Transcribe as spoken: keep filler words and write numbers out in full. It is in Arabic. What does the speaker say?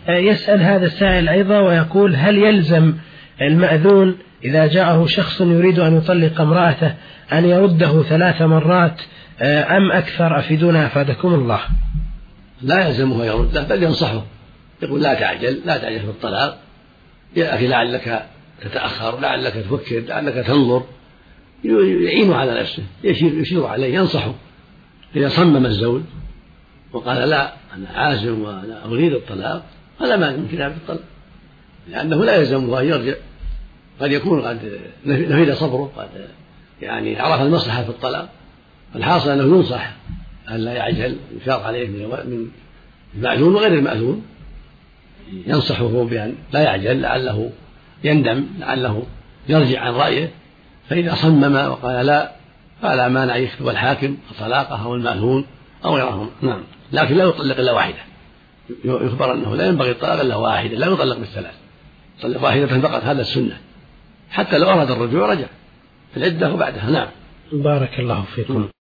يسأل هذا السائل أيضا ويقول: هل يلزم المأذون إذا جاءه شخص يريد أن يطلق امرأته أن يرده ثلاث مرات أم أكثر؟ أفيدونا أفادكم الله. لا يلزمه يرده، بل ينصحه، يقول: لا تعجل لا تعجل في الطلاق يا أخي، لعلك تتأخر، لعلك تفكر، لعلك تنظر، يعينه على نفسه، يشير, يشير عليه، ينصحه. إذا صمم الزوج وقال: لا أنا عازم وأنا أريد الطلاق، فلا مانع من كتابة الطلاق، لأنه لا يلزمه أن يرجع، قد يكون قد نفد صبره، قد يعني عرف المصلحة في الطلاق. الحاصل أنه ينصح أن لا يعجل، يشار عليه من المأذون وغير المأذون، ينصحه بأن لا يعجل، لعله يندم، لعله يرجع عن رأيه. فإذا صمم وقال لا، فلا مانع يكتب الحاكم طلاقه أو المأذون أو غيرهم. نعم، لكن لا يطلق إلا واحدة، يخبر أنه لا ينبغي الطلاق إلا واحدة، لا يطلق بالثلاث، يطلق واحدة فقط، هذا السنة، حتى لو أراد الرجوع رجع في العدة وبعدها. نعم. بارك الله فيكم.